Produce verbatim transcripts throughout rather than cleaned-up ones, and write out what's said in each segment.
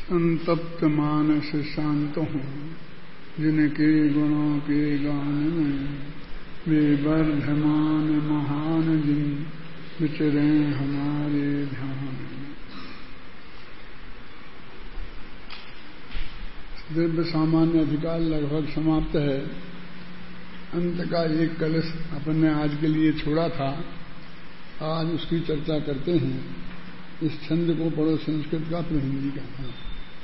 संतप्त मानस शांत हूँ, जिनके गुणों के गान में वे वर्धमान महान जिन विचरे हमारे ध्यान में। दिव्य सामान्य अधिकार लगभग समाप्त है। अंत का एक कलश अपन ने आज के लिए छोड़ा था, आज उसकी चर्चा करते हैं। इस छंद को पढ़ो, संस्कृत का तो हिंदी का था।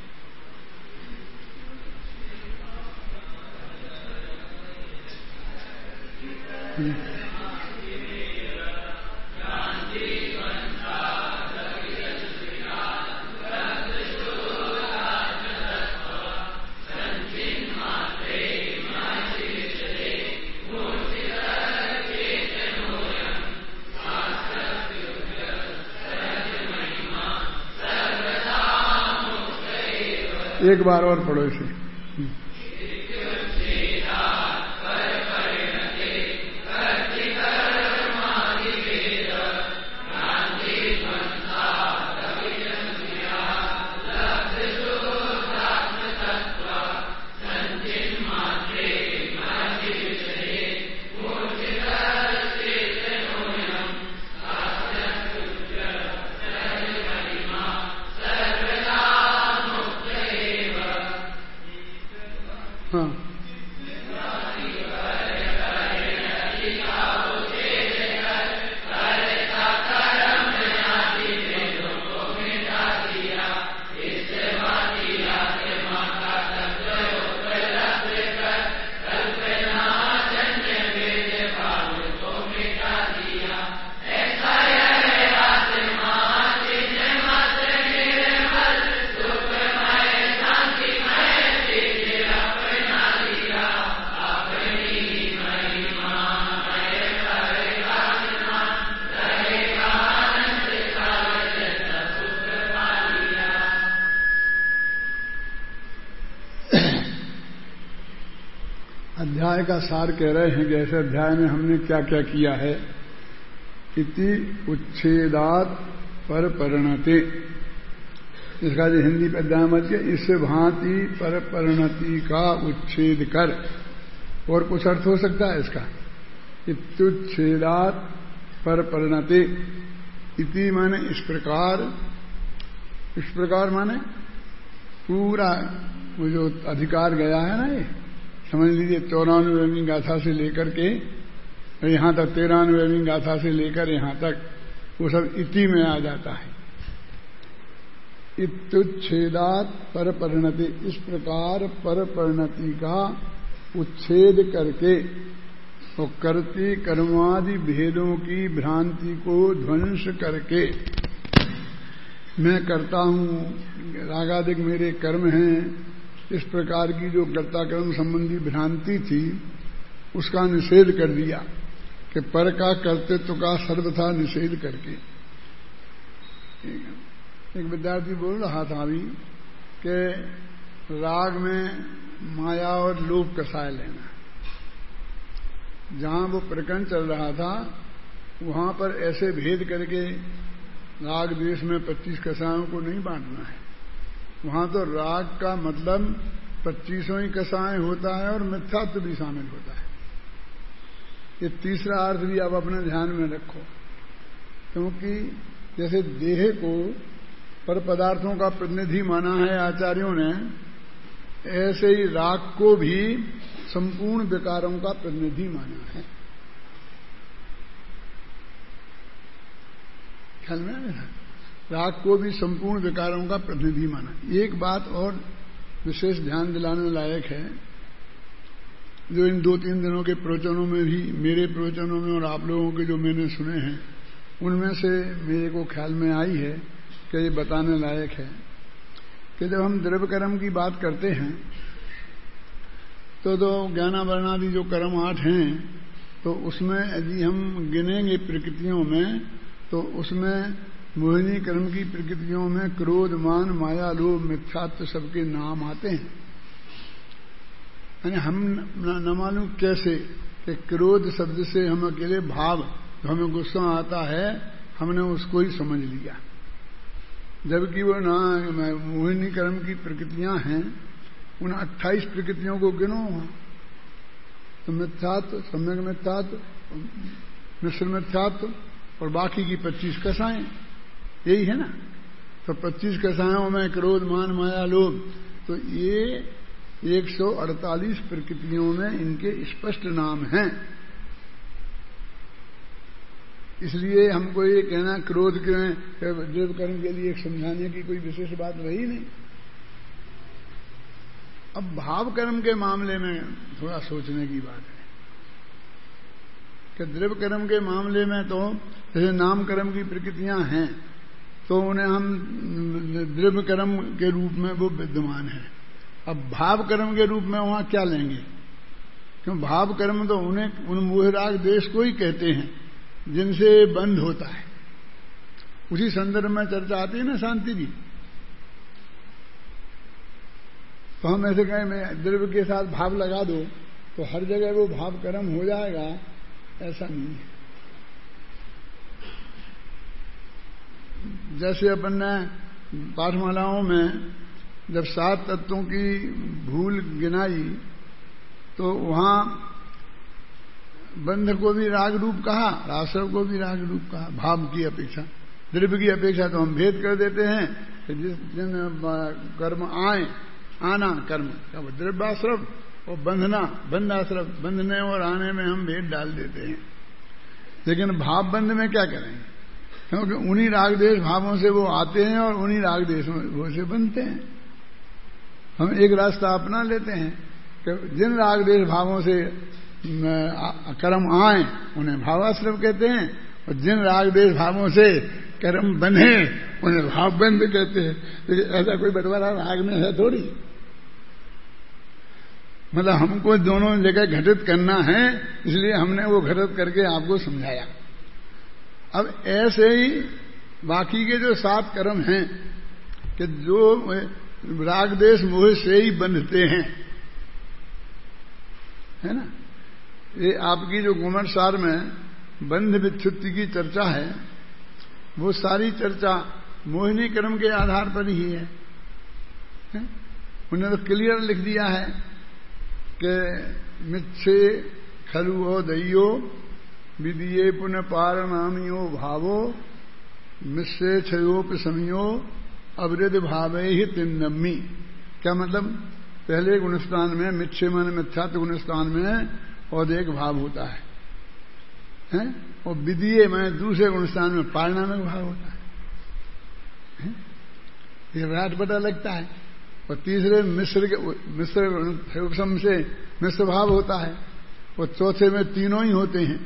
एक बार और पढ़ो इसे। अध्याय का सार कह रहे हैं कि ऐसे अध्याय में हमने क्या क्या किया है। इति उच्छेदात पर परिणति, इसका जो हिंदी पे अध्याय मत के इस भांति पर परिणति का उच्छेद कर। और कुछ अर्थ हो सकता है इसका। इत्युच्छेदात पर परिणति, इति माने इस प्रकार, इस प्रकार माने पूरा वो जो अधिकार गया है ना, ये समझ लीजिए चौरानवेवीं गाथा से लेकर के यहां तक, तेरानवेवीं गाथा से लेकर यहां तक वो सब इति में आ जाता है। इत्युच्छेदात पर परिणति, इस प्रकार पर परिणति का उच्छेद करके और कर्ती कर्मादि भेदों की भ्रांति को ध्वंस करके मैं करता हूं, रागादिक मेरे कर्म हैं, इस प्रकार की जो कर्ता कर्म संबंधी भ्रांति थी उसका निषेध कर दिया कि पर का कर्तृत्व का सर्वथा निषेध करके। एक विद्यार्थी बोल रहा था अभी कि राग में माया और लोभ कसाय लेना, जहां वो प्रकरण चल रहा था वहां पर ऐसे भेद करके राग देश में पच्चीस कसायों को नहीं बांटना है। वहां तो राग का मतलब पच्चीसों ही कसाय होता है और मिथ्यात्व भी शामिल होता है। ये तीसरा अर्थ भी आप अपने ध्यान में रखो, क्योंकि जैसे देह को पर पदार्थों का प्रतिनिधि माना है आचार्यों ने, ऐसे ही राग को भी संपूर्ण विकारों का प्रतिनिधि माना है। ख्याल में आया? राग को भी संपूर्ण विकारों का प्रतिनिधि माना। एक बात और विशेष ध्यान दिलाने लायक है, जो इन दो तीन दिनों के प्रवचनों में भी, मेरे प्रवचनों में और आप लोगों के जो मैंने सुने हैं उनमें से मेरे को ख्याल में आई है कि ये बताने लायक है कि जब हम द्रव्य कर्म की बात करते हैं तो दो ज्ञानावरणादि जो कर्म आठ हैं, तो उसमें यदि हम गिनेंगे प्रकृतियों में, तो उसमें मोहिनी कर्म की प्रकृतियों में क्रोध, मान, माया, लोभ, मिथ्यात्व सबके नाम आते हैं। यानी हम न मालूम कैसे कि क्रोध शब्द से हम अकेले भाव, जो हमें गुस्सा आता है, हमने उसको ही समझ लिया। जबकि वो ना मोहिनी कर्म की प्रकृतियां हैं, उन अट्ठाईस प्रकृतियों को गिनो वहां। तो मिथ्यात्व, सम्यक मिथ्यात्व, मिश्र मिथ्यात्व और बाकी की पच्चीस कसाएं, यही है ना। तो पच्चीस कसायों में क्रोध, मान, माया, लोभ, तो ये एक सौ अड़तालीस प्रकृतियों में इनके स्पष्ट नाम हैं। इसलिए हमको ये कहना क्रोध के देव कर्म के लिए समझाने की कोई विशेष बात वही नहीं। अब भाव कर्म के मामले में थोड़ा सोचने की बात है कि द्रव्य कर्म के मामले में तो जैसे नाम कर्म की प्रकृतियां हैं तो उन्हें हम द्रव्य कर्म के रूप में वो विद्यमान है। अब भाव कर्म के रूप में वहां क्या लेंगे? क्यों भाव कर्म तो उन्हें उन मोहराग देश को ही कहते हैं जिनसे बंध होता है। उसी संदर्भ में चर्चा आती है ना शांति की। तो हम ऐसे कहें मैं द्रव्य के साथ भाव लगा दो तो हर जगह वो भाव कर्म हो जाएगा, ऐसा नहीं है। जैसे अपन ने पाठमालाओं में जब सात तत्वों की भूल गिनाई तो वहां बंध को भी राग रूप कहा, आश्रव को भी राग रूप कहा। भाव की अपेक्षा, द्रव्य की अपेक्षा तो हम भेद कर देते हैं कि जिस दिन कर्म आए, आना कर्म का द्रव्याश्रव और बंधना बंधाश्रव, बंधने और आने में हम भेद डाल देते हैं। लेकिन भाव बंध में क्या करेंगे? क्योंकि उन्हीं राग देश भावों से वो आते हैं और उन्हीं राग देशों से बनते हैं। हम एक रास्ता अपना लेते हैं कि जिन राग देश भावों से कर्म आए उन्हें भावाश्रव कहते हैं और जिन राग देश भावों से कर्म बने उन्हें भावबंध कहते हैं। लेकिन ऐसा कोई बंटवारा राग में है थोड़ी। मतलब हमको दोनों जगह घटित करना है, इसलिए हमने वो घटित करके आपको समझाया। अब ऐसे ही बाकी के जो सात कर्म हैं कि जो राग देश मोह से ही बंधते हैं, है ना। ये आपकी जो गुमरसार में बंध विच्छुत्ति की चर्चा है वो सारी चर्चा मोहिनी कर्म के आधार पर ही है, है? उन्होंने तो क्लियर लिख दिया है कि मिच्छे खलुओ दइयो विदिये पुनः पारणामियो भावो मिस्से क्षयोप समियो अवृद भावे ही तिन्नम्मी। क्या मतलब? पहले गुणस्थान में मिच्छे मन मिथ्यात्व गुणस्थान में और एक भाव होता है, हैं? और विदिये में दूसरे गुणस्थान में पारिणामिक भाव होता है, हैं? ये विराट पता लगता है। और तीसरे मिश्र के मिश्र से मिश्र भाव होता है और चौथे में तीनों ही होते हैं।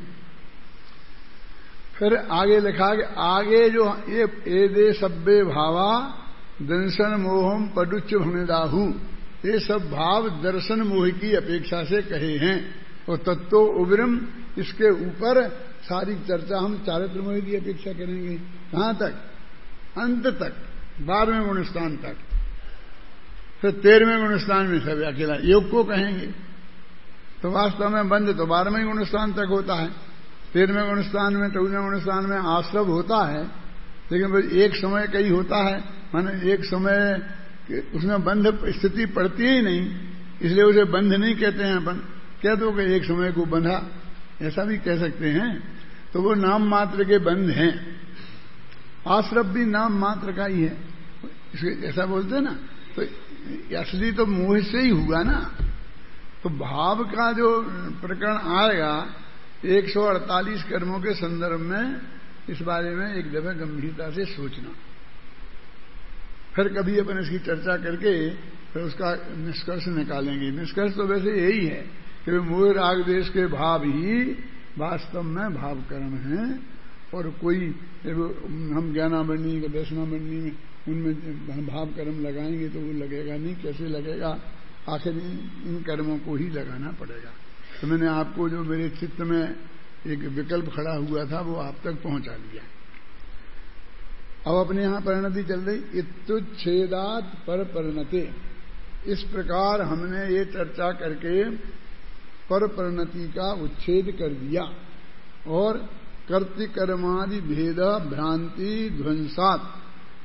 फिर आगे लिखा कि आगे जो ये एदे सब्बे भावा दर्शन मोहम पडुच्च भनिदाहु, ये सब भाव दर्शन मोह की अपेक्षा से कहे हैं। और तत्व उग्रम, इसके ऊपर सारी चर्चा हम चारित्र मोह की अपेक्षा करेंगे। कहां तक? अंत तक, बारहवें गुणस्थान तक। फिर तेरहवें गुणस्थान में सब अकेला योग को कहेंगे। तो वास्तव में बंध तो बारहवें गुणस्थान तक होता है। तेरहवें गुणस्थान में, चौदहवें गुणस्थान में आश्रव होता है, लेकिन एक समय कई होता है, माने एक समय उसमें बंध स्थिति पड़ती ही नहीं, इसलिए उसे बंध नहीं कहते हैं अपन। कह दो कि एक समय को बंधा, ऐसा भी कह सकते हैं। तो वो नाम मात्र के बंध हैं। आश्रव भी नाम मात्र का ही है, ऐसा बोलते हैं ना। तो असली तो मोह से ही हुआ ना। तो भाव का जो प्रकरण आएगा एक सौ अड़तालीस कर्मों के संदर्भ में, इस बारे में एक दफा गंभीरता से सोचना। फिर कभी अपन इसकी चर्चा करके फिर उसका निष्कर्ष निकालेंगे। निष्कर्ष तो वैसे यही है कि मोह राग देश के भाव ही वास्तव में भाव कर्म हैं। और कोई हम ज्ञानामणि का दर्शनामणि में उनमें भाव कर्म लगाएंगे तो वो लगेगा नहीं। कैसे लगेगा? आखिर इन कर्मों को ही लगाना पड़ेगा। तो मैंने आपको जो मेरे चित्त में एक विकल्प खड़ा हुआ था वो आप तक पहुंचा दिया। अब अपने यहां परिणति चल रही, इत्युच्छेदात पर परिणते। इस प्रकार हमने ये चर्चा करके पर परिणति का उच्छेद कर दिया और कर्तृ कर्मादि भेद भ्रांति ध्वंसात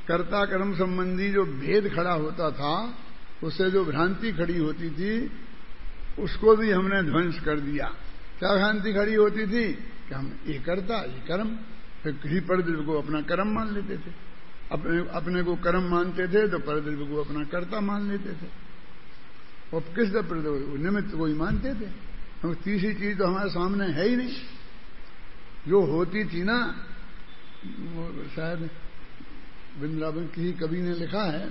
कर्ता कर्म संबंधी जो भेद खड़ा होता था, उससे जो भ्रांति खड़ी होती थी, उसको भी हमने ध्वंस कर दिया। क्या भ्रांति खड़ी होती थी कि हम ये कर्ता ये कर्म, फिर किसी परद्रव्य को अपना कर्म मान लेते थे, अपने अपने को कर्म मानते थे तो परद्रव्य को अपना कर्ता मान लेते थे, और किस निमित्त को ही मानते थे। हम तीसरी चीज तो हमारे सामने है ही नहीं। जो होती थी ना, वो शायद वृंदावन किसी कवि ने लिखा है,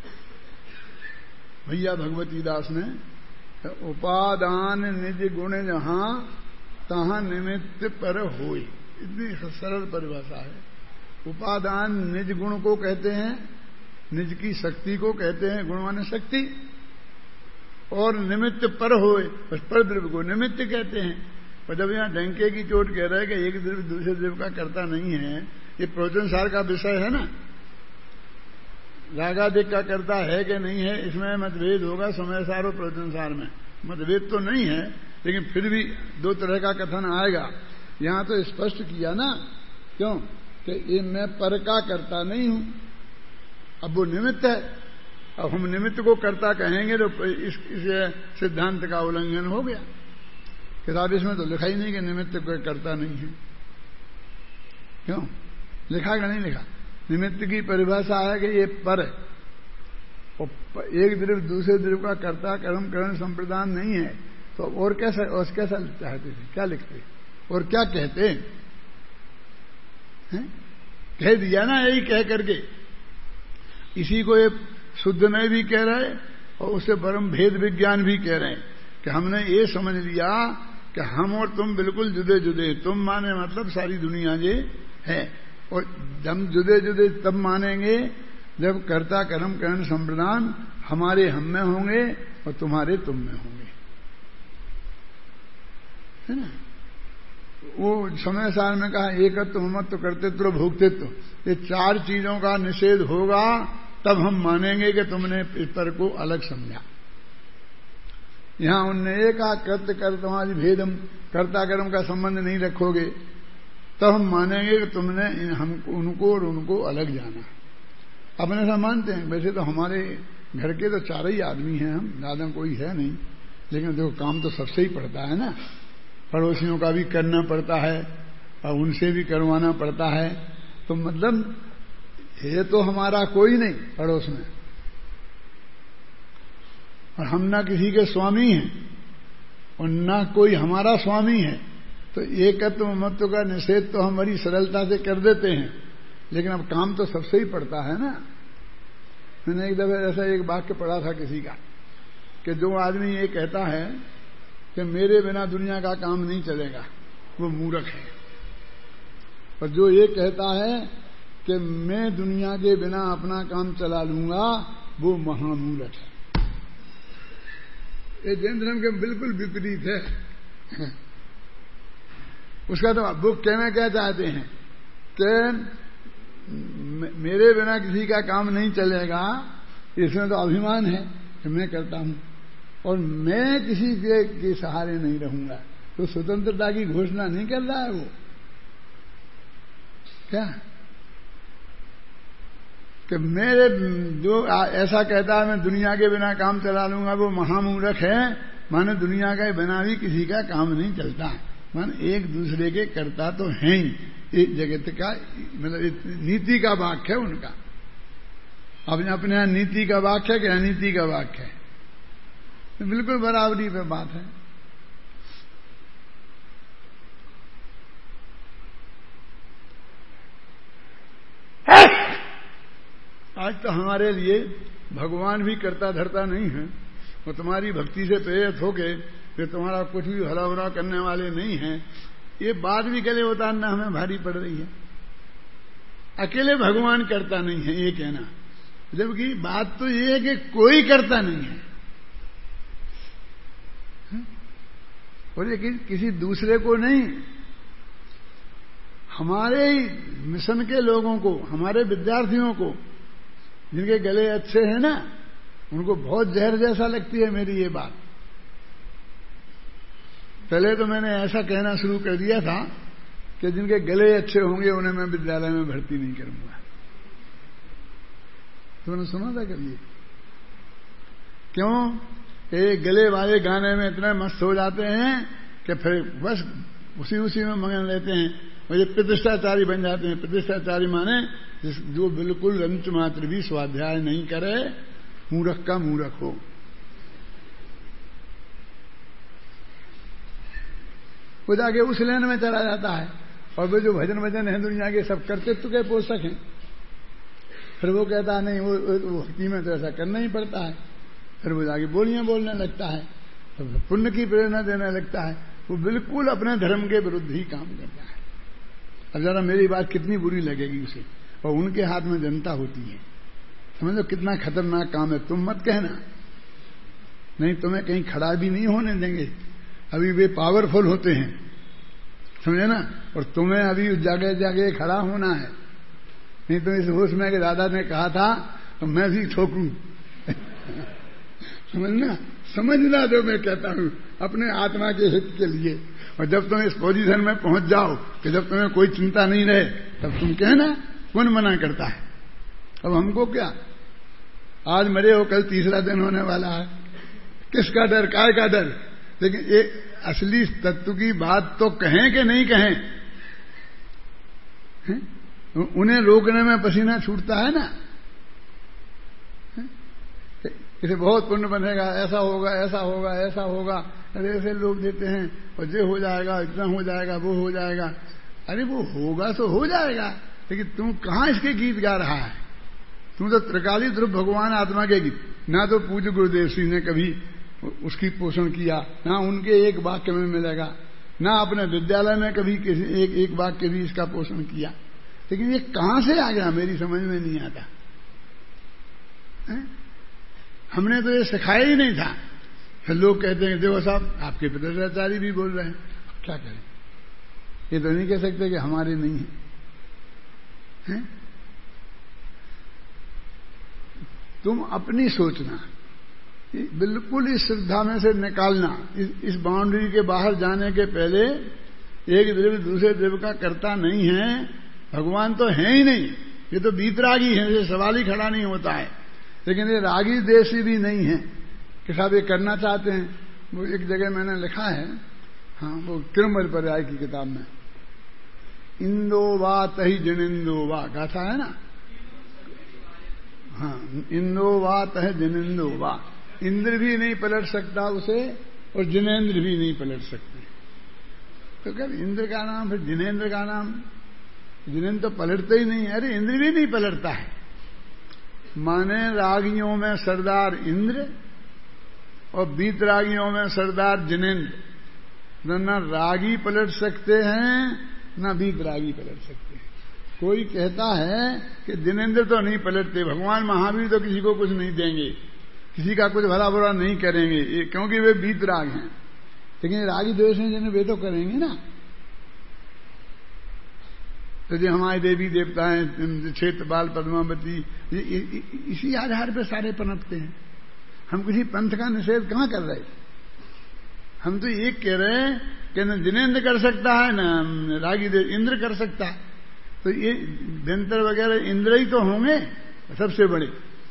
भैया भगवती दास ने, उपादान निज गुण जहां तहां निमित्त पर होई। इतनी सरल परिभाषा है। उपादान निज गुण को कहते हैं, निज की शक्ति को कहते हैं, गुण माने शक्ति, और निमित्त पर होए, बस पर द्रव्य को निमित्त कहते हैं। पर जब यहां डंके की चोट कह रहा है कि एक द्रव्य दूसरे द्रव्य का करता नहीं है, ये प्रवचनसार का विषय है ना। रागादिक का करता है कि नहीं है, इसमें मतभेद होगा समय सार और प्रवचनसार में। मतभेद तो नहीं है, लेकिन फिर भी दो तरह का कथन आएगा। यहां तो स्पष्ट किया ना, क्यों कि ये मैं पर का करता नहीं हूं, अब वो निमित्त है। अब हम निमित्त को कर्ता कहेंगे तो इस, इस सिद्धांत का उल्लंघन हो गया। किताब इसमें तो लिखा ही नहीं कि निमित्त को करता नहीं है। क्यों लिखा कि नहीं लिखा? निमित्त की परिभाषा है कि ये पर है, और एक द्रव्य दूसरे द्रव्य का कर्ता कर्म करण संप्रदान नहीं है, तो और कैसा और कैसा चाहते थे, क्या लिखते और क्या कहते हैं? कह दिया ना यही कह करके। इसी को ये शुद्ध में भी कह रहे और उससे परम भेद विज्ञान भी कह रहे हैं कि हमने ये समझ लिया कि हम और तुम बिल्कुल जुदे जुदे। तुम माने मतलब सारी दुनिया ये है, और हम जुदे जुदे तब मानेंगे जब कर्ता कर्म करण संप्रदान हमारे हम में होंगे और तुम्हारे तुम में होंगे, है ना। वो समय सार में कहा एकत्व ममत्व कर्तृत्व भोक्तृत्व, ये चार चीजों का निषेध होगा तब हम मानेंगे कि तुमने इस पर को अलग समझा। यहां उनने एक कहा कर्त कर तुम्हारी भेदम कर्ता कर्म का संबंध नहीं रखोगे, तब हम मानेंगे कि तुमने हम उनको और उनको अलग जाना। अपने से मानते हैं, वैसे तो हमारे घर के तो चार ही आदमी हैं हम, ज्यादा कोई है नहीं, लेकिन देखो काम तो सबसे ही पड़ता है ना। पड़ोसियों का भी करना पड़ता है और उनसे भी करवाना पड़ता है, तो मतलब ये तो हमारा कोई नहीं पड़ोस में, और हम ना किसी के स्वामी हैं और ना कोई हमारा स्वामी है। तो एकत्व ममत्व का निषेध तो हम बड़ी सरलता से कर देते हैं, लेकिन अब काम तो सबसे ही पड़ता है ना। मैंने एक दफे ऐसा एक वाक्य पढ़ा था किसी का कि जो आदमी ये कहता है कि मेरे बिना दुनिया का काम नहीं चलेगा, वो मूर्ख है, और जो ये कहता है कि मैं दुनिया के बिना अपना काम चला लूंगा, वो महामूर्ख है। ये जैन धर्म के बिल्कुल विपरीत है। उसका तो वो कहना क्या चाहते हैं कि मेरे बिना किसी का काम नहीं चलेगा, इसमें तो अभिमान है कि मैं करता हूं और मैं किसी के, के सहारे नहीं रहूंगा। तो स्वतंत्रता की घोषणा नहीं कर रहा है वो, क्या कि मेरे जो ऐसा कहता है मैं दुनिया के बिना काम चला लूंगा, वो महामूर्ख है। माने दुनिया के बिना भी किसी का काम नहीं चलता, मान एक दूसरे के कर्ता तो हैं ही। एक जगत का मतलब नीति का वाक्य है उनका, अपने अपने यहां नीति का वाक्य है कि अनीति का वाक्य है, तो बिल्कुल बराबरी पे बात है। आज तो हमारे लिए भगवान भी करता धरता नहीं है, वो तुम्हारी भक्ति से प्रेरित होके वे तुम्हारा कुछ भी भला बुरा करने वाले नहीं हैं। ये बात भी गले उतारना हमें भारी पड़ रही है। अकेले भगवान करता नहीं है ये कहना, जबकि बात तो ये है कि कोई करता नहीं है, और ये कि, किसी दूसरे को नहीं, हमारे मिशन के लोगों को, हमारे विद्यार्थियों को जिनके गले अच्छे हैं ना, उनको बहुत जहर जैसा लगती है मेरी ये बात। पहले तो मैंने ऐसा कहना शुरू कर दिया था कि जिनके गले अच्छे होंगे उन्हें मैं विद्यालय में भर्ती नहीं करूंगा, तुमने सुना था कभी? क्यों? एक गले वाले गाने में इतने मस्त हो जाते हैं कि फिर बस उसी उसी में मगन रहते हैं, मुझे प्रतिष्ठाचारी बन जाते हैं। प्रतिष्ठाचारी माने जिस जो बिल्कुल रंच मात्र भी स्वाध्याय नहीं करे, मूर्ख का मूर्ख हो। वो जाके उस लेन में चला जाता है। और वे जो भजन भजन है दुनिया के सब कर्तृत्व के पोषक हैं। फिर वो कहता है नहीं, वो, वो भक्ति में तो ऐसा करना ही पड़ता है। फिर वो जाके बोलियां बोलने लगता है, तो पुण्य की प्रेरणा देने लगता है। वो बिल्कुल अपने धर्म के विरुद्ध ही काम करता है। अब जरा मेरी बात कितनी बुरी लगेगी उसे, और उनके हाथ में जनता होती है। समझ लो कितना खतरनाक काम है। तुम मत कहना, नहीं तुम्हें कहीं खड़ा भी नहीं होने देंगे। अभी वे पावरफुल होते हैं, समझे ना, और तुम्हें अभी उस जगह जगह खड़ा होना है। नहीं तो इस होश में के दादा ने कहा था तो मैं भी ठोकूं। समझना, समझना जो मैं कहता हूं अपने आत्मा के हित के लिए। और जब तुम इस पोजीशन में पहुंच जाओ कि जब तुम्हें कोई चिंता नहीं रहे, तब तुम कहना कौन मना करता है। अब हमको क्या, आज मरे हो कल तीसरा दिन होने वाला है, किसका डर, काय का डर। लेकिन एक असली तत्व की बात तो कहें कि नहीं कहें, है? उन्हें रोकने में पसीना छूटता है ना। इसे बहुत पुण्य बनेगा, ऐसा होगा ऐसा होगा ऐसा होगा, अरे ऐसे लोग देते हैं, और ये हो जाएगा, इतना हो जाएगा, वो हो जाएगा। अरे वो होगा तो हो जाएगा, लेकिन तुम कहां इसके गीत गा रहा है? तुम तो त्रिकाली ध्रुव भगवान आत्मा के गीत, ना तो पूज्य गुरुदेव श्री ने कभी उसकी पोषण किया, ना उनके एक वाक्य में मिलेगा, ना अपने विद्यालय में कभी किसी एक एक वाक्य भी इसका पोषण किया। लेकिन ये कहां से आ गया मेरी समझ में नहीं आता है? हमने तो ये सिखाया ही नहीं था। फिर लोग कहते हैं देखो साहब आपके प्रतिष्ठाचारी भी बोल रहे हैं, अब क्या करें? ये तो नहीं कह सकते कि हमारे नहीं है, है? तुम अपनी सोचना, बिल्कुल इस श्रद्धा में से निकालना, इस, इस बाउंड्री के बाहर जाने के पहले एक द्रव्य दूसरे द्रव्य का कर्ता नहीं है, भगवान तो है ही नहीं, ये तो बीतरागी है, ये सवाल ही खड़ा नहीं होता है। लेकिन ये रागी देशी भी नहीं है कि साहब ये करना चाहते हैं। वो एक जगह मैंने लिखा है, हाँ वो किरमर पर्याय की किताब में, इंदो वा तही जिनिंदो वा गाथा है ना, हाँ इंदो वा तह जिनेंदो वा, इंद्र भी नहीं पलट सकता उसे और जिनेंद्र भी नहीं पलट सकते। तो क्या इंद्र का नाम फिर जिनेंद्र का नाम, जिनेंद्र तो पलटते ही नहीं, अरे इंद्र भी नहीं पलटता है। माने रागियों में सरदार इंद्र और बीत रागियों में सरदार जिनेंद्र। न रागी पलट सकते हैं न बीत रागी पलट सकते हैं। कोई कहता है कि जिनेंद्र तो नहीं पलटते, भगवान महावीर तो किसी को कुछ नहीं देंगे, किसी का कुछ भला बुरा नहीं करेंगे क्योंकि वे बीत राग हैं। लेकिन रागी द्वेष हैं जिन्हें वे तो करेंगे ना। तो जो हमारे देवी देवता हैं क्षेत्र बाल पद्मावती, इसी आधार पर सारे पनपते हैं। हम किसी पंथ का निषेध कहां कर रहे? हम तो एक कह रहे हैं कि न जिनेंद्र कर सकता है न रागी देव, इंद्र कर सकता है। तो ये व्यंतर वगैरह इंद्र ही तो होंगे सबसे बड़े,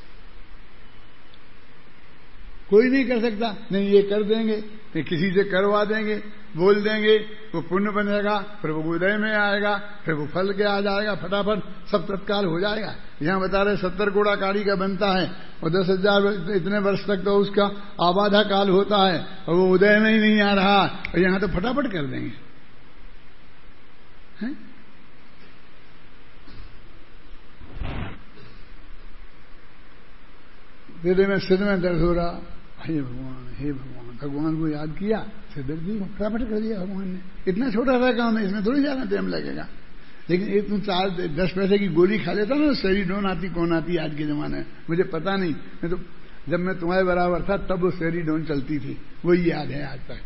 कोई नहीं कर सकता। नहीं ये कर देंगे, नहीं किसी से करवा देंगे, बोल देंगे, वो पुण्य बनेगा, फिर वो उदय में आएगा, फिर वो फल के आ जाएगा, फटाफट सब तत्काल हो जाएगा। यहां बता रहे सत्तर घोड़ा काड़ी का बनता है और दस हजार इतने वर्ष तक तो उसका आबादा काल होता है और वो उदय में ही नहीं आ रहा, और यहां तो फटाफट कर देंगे। है? तेरे में सिर में दर्द हो रहा, हे भगवान हे भगवान, भगवान को याद किया, फिर दर्द दी, फटाफट कर दिया भगवान ने। इतना छोटा सा काम है, इसमें थोड़ी ज्यादा टाइम लगेगा। लेकिन एक तुम चार दस पैसे की गोली खा लेता ना, सेरीडोन आती कौन आती आज के जमाने में मुझे पता नहीं, मैं तो जब मैं तुम्हारे बराबर था तब वो सेरीडोन चलती थी, वही याद है आज तक।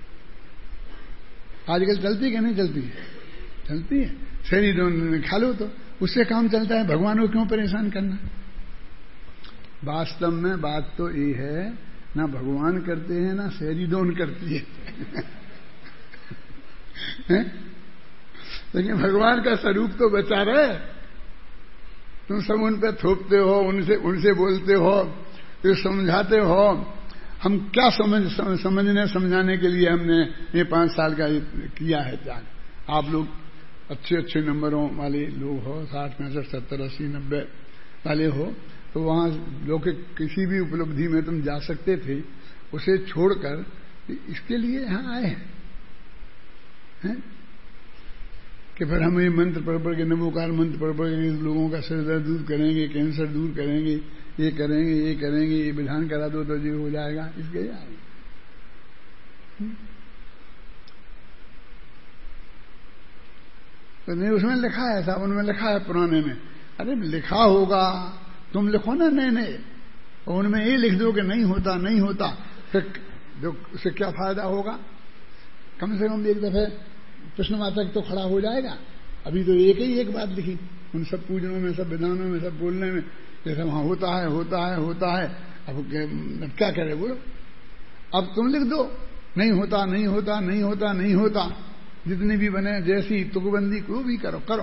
आजकल चलती क्या नहीं चलती है? चलती है। सेरीडोन खा लो तो उससे काम चलता है, भगवान को क्यों परेशान करना? वास्तव में बात तो ये है, ना भगवान करते हैं ना सेरीडोन करती है, है? लेकिन भगवान का स्वरूप तो बचा रहे, तुम सब उन पर थोपते हो, उनसे उनसे बोलते हो, फिर समझाते हो। हम क्या समझ समझने समझाने के लिए हमने ये पांच साल का किया है त्याग। आप लोग अच्छे अच्छे नंबरों वाले लोग हो, साठ पैंसठ सत्तर अस्सी नब्बे वाले हो, तो वहां लौकिक किसी भी उपलब्धि में तुम जा सकते थे, उसे छोड़कर इसके लिए यहां आए हैं, हैं? कि फिर हम ये मंत्र पढ़ पढ़ के, नमोकार मंत्र पढ़ पढ़ के लोगों का सिर दर्द दूर करेंगे, कैंसर दूर करेंगे, ये करेंगे ये करेंगे, ये विधान करा दो तो जी हो जाएगा, इसके आएगा। तो नहीं, उसमें लिखा है, सावन में लिखा है, पुराने में। अरे लिखा होगा, तुम लिखो ना नए नए, और उनमें ये लिख दो कि नहीं होता नहीं होता, फिर जो उससे क्या फायदा होगा? कम से कम एक दफे प्रश्नवाचक तो खड़ा हो जाएगा। अभी तो एक ही एक बात लिखी, उन सब पूजनों में, सब विधानों में, सब बोलने में, जैसे वहां होता है होता है होता है। अब क्या करे बोलो? अब तुम लिख दो नहीं होता नहीं होता नहीं होता नहीं होता, जितनी भी बने, जैसी तुकबंदी को भी करो करो,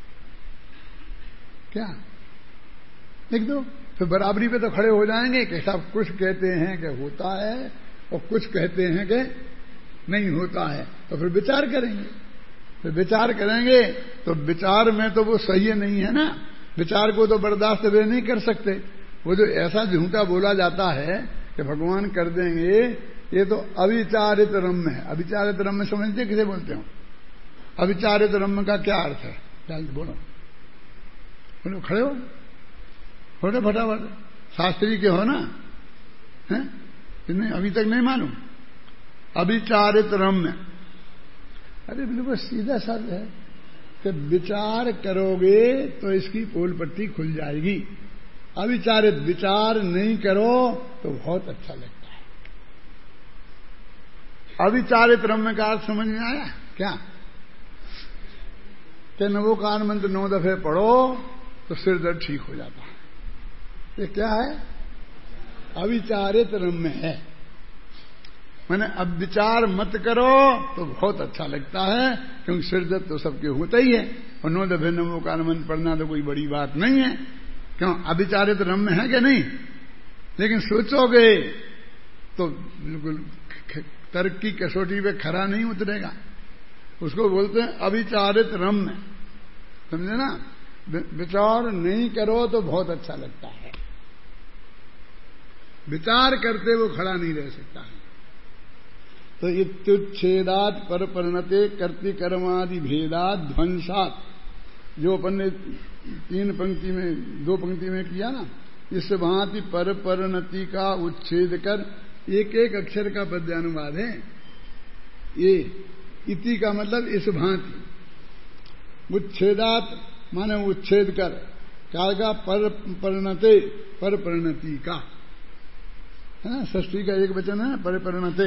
क्या लिख दो। फिर बराबरी पे तो खड़े हो जाएंगे कि सब कुछ कहते हैं कि होता है और कुछ कहते हैं कि नहीं होता है, तो फिर विचार करेंगे। फिर विचार करेंगे तो विचार में तो वो सही नहीं है ना, विचार को तो बर्दाश्त वे नहीं कर सकते। वो जो ऐसा झूठा बोला जाता है कि भगवान कर देंगे, ये तो अविचारित रम्य है। अविचारित रम्य समझते किसे बोलते हो? अविचारित रम्य का क्या अर्थ है? जल्द बोलो बोलो, खड़े हो, बोलो फटाफट। शास्त्री के हो ना, हैं? नहीं, अभी तक नहीं मालूम अविचारित रम्य। अरे बिल्कुल सीधा शब्द है कि विचार करोगे तो इसकी पोल पट्टी खुल जाएगी। अविचारित, विचार नहीं करो तो बहुत अच्छा लगता है। अविचारित रम्य का अर्थ समझ में आया क्या? कि नवोकार मंत्र नौ दफे पढ़ो तो सिर दर्द ठीक हो जाता है। ये क्या है? अविचारित रम्य है। मैंने अब विचार मत करो तो बहुत अच्छा लगता है, क्योंकि सिर दर्द तो सबके होता ही है, और नौ दफे नवोकार मंत्र पढ़ना तो कोई बड़ी बात नहीं है। क्यों? अविचारित रम्य है कि नहीं? लेकिन सोचोगे तो बिल्कुल तर्क की कसौटी पे खरा नहीं उतरेगा। उसको बोलते हैं अविचारित रम्य, समझे ना? विचार नहीं करो तो बहुत अच्छा लगता है, विचार करते वो खड़ा नहीं रह सकता है। तो इत्युच्छेदात पर परिणते कर्ति कर्मादि भेदात ध्वंसात, जो अपन ने तीन पंक्ति में, दो पंक्ति में किया ना, इस भांति पर परिणति का उच्छेद कर, एक एक अक्षर का पद्यानुवाद है ये। इति का मतलब इस भांति, उच्छेदात माने उच्छेद कर, काल का पर परिणते, पर परिणति का है ना, षष्ठी का एक वचन है पर परिणते।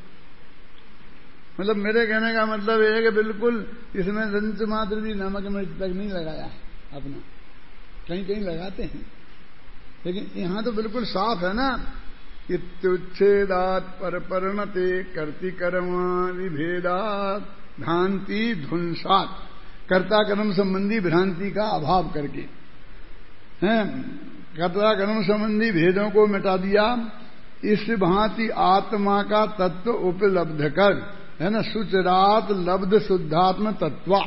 मतलब मेरे कहने का मतलब ये है कि बिल्कुल इसमें रंच मात्र भी नमक मिर्च तक नहीं लगाया है अपना, कहीं कहीं लगाते हैं, लेकिन यहां तो बिल्कुल साफ है ना। इत्युच्छेदात पर परिणते कर्ति कर्मादि भेदात भ्रांति ध्वंसात, कर्ता कर्म संबंधी भ्रांति का अभाव करके, हैं, कर्ता कर्म संबंधी भेदों को मिटा दिया। इस भांति आत्मा का तत्व उपलब्ध कर, है ना, सुचरात लब्ध शुद्धात्म तत्वा।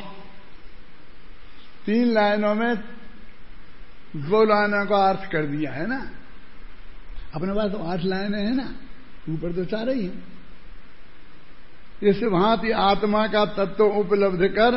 तीन लाइनों में दो लाइनों का अर्थ कर दिया है ना। अपने पास तो आठ लाइनें हैं ना, ऊपर तो चार ही हैं। इस भांति आत्मा का तत्व उपलब्ध कर,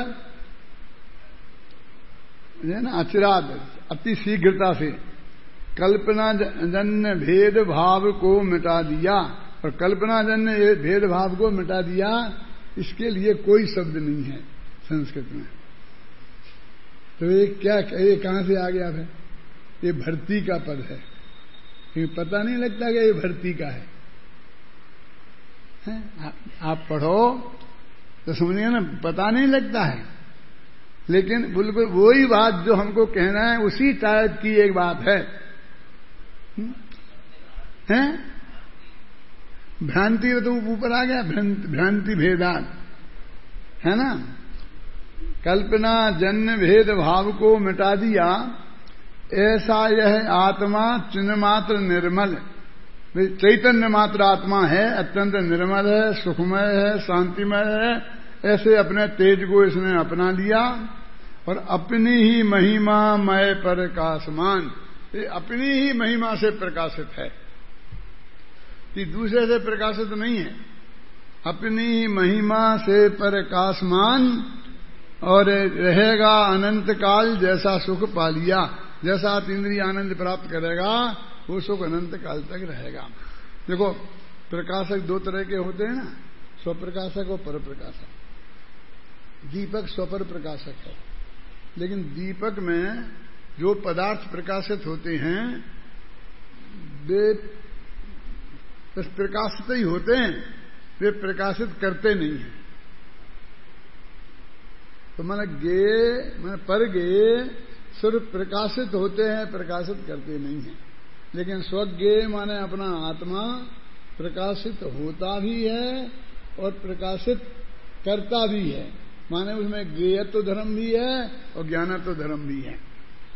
है ना, अचिराद अति शीघ्रता से कल्पना जन्य भेद भाव को मिटा दिया। और कल्पना जन्य भेद भाव को मिटा दिया, इसके लिए कोई शब्द नहीं है संस्कृत में। तो ये क्या, ये कहां से आ गया है? ये भर्ती का पद है, ये पता नहीं लगता कि ये भर्ती का है, है? आ, आप पढ़ो तो समझिए ना, पता नहीं लगता है, लेकिन बिल्कुल वही बात जो हमको कहना है उसी टाइप की एक बात है, हैं? भ्रांति तो ऊपर आ गया, भ्रांति भेदात, है ना। कल्पना जन्य भेद भाव को मिटा दिया, ऐसा यह आत्मा चिन्ह मात्र निर्मल, चैतन्य मात्र आत्मा है, अत्यंत निर्मल है, सुखमय है, शांतिमय है। ऐसे अपने तेज को इसने अपना लिया और अपनी ही महिमा मय प्रकाशमान, ये अपनी ही महिमा से प्रकाशित है, ये दूसरे से प्रकाशित नहीं है। अपनी ही महिमा से प्रकाशमान और रहेगा अनंत काल, जैसा सुख पा लिया, जैसा इंद्रिय आनंद प्राप्त करेगा वो सुख अनंत काल तक रहेगा। देखो प्रकाशक दो तरह के होते हैं ना, स्वप्रकाशक और परप्रकाशक। दीपक स्वपर प्रकाशक है, लेकिन दीपक में जो पदार्थ प्रकाशित होते हैं वे बस प्रकाशित ही होते हैं, वे प्रकाशित करते नहीं हैं। तो मैंने गे मैंने पर गे सिर्फ प्रकाशित होते हैं, प्रकाशित करते नहीं हैं। लेकिन स्वज्ञेय माने अपना आत्मा प्रकाशित होता भी है और प्रकाशित करता भी है, माने उसमें ज्ञेयत्व धर्म भी है और ज्ञानत्व धर्म भी है।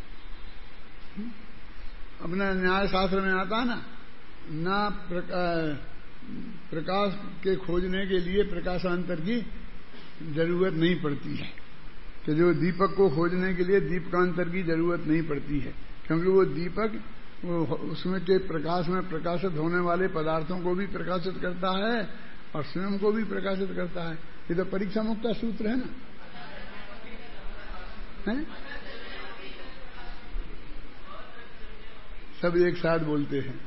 अपने न्याय शास्त्र में आता है ना, ना प्रका, प्रकाश के खोजने के लिए प्रकाशांतर की जरूरत नहीं पड़ती है, कि जो दीपक को खोजने के लिए दीपकांतर की जरूरत नहीं पड़ती है, क्योंकि वो दीपक वो उसमें के प्रकाश में प्रकाशित होने वाले पदार्थों को भी प्रकाशित करता है और स्वयं को भी प्रकाशित करता है। ये तो परीक्षा मुक्त का सूत्र है ना, है? सब एक साथ बोलते हैं।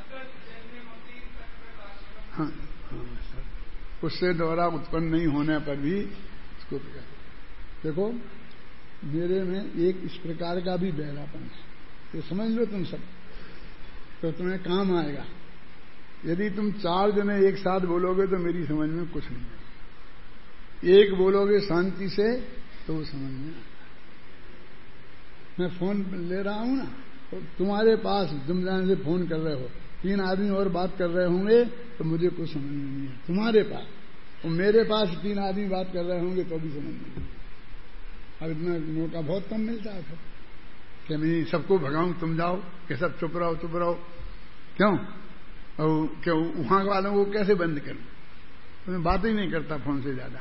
हाँ, हाँ सर, उससे द्वारा उत्पन्न नहीं होने पर भी इसको प्रकाशित। देखो मेरे में एक इस प्रकार का भी बहरापन है, ये समझ लो तुम सब, तो तुम्हें काम आएगा। यदि तुम चार जने एक साथ बोलोगे तो मेरी समझ में कुछ नहीं है, एक बोलोगे शांति से तो वो समझ में आता। मैं फोन ले रहा हूं ना, तो तुम्हारे पास तुम जान से फोन कर रहे हो, तीन आदमी और बात कर रहे होंगे तो मुझे कुछ समझ में नहीं है तुम्हारे पास, और मेरे पास तीन आदमी बात कर रहे होंगे तो भी समझ में नहीं। अब इतना मौका बहुत कम मिलता है फिर कि मैं सबको भगाऊं, तुम जाओ कि सब चुप रहो चुप रहो, क्यों? और क्यों वहां वालों को कैसे बंद करूं? तो मैं बात ही नहीं करता फोन से ज्यादा।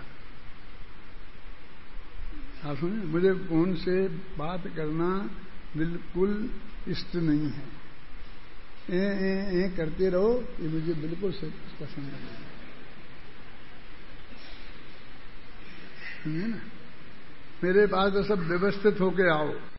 आप सुनिए, मुझे फोन से बात करना बिल्कुल इष्ट नहीं है। ए, ए, ए करते रहो, ये मुझे बिल्कुल पसंद नहीं है। सुनिए ना, मेरे पास तो सब व्यवस्थित होके आओ।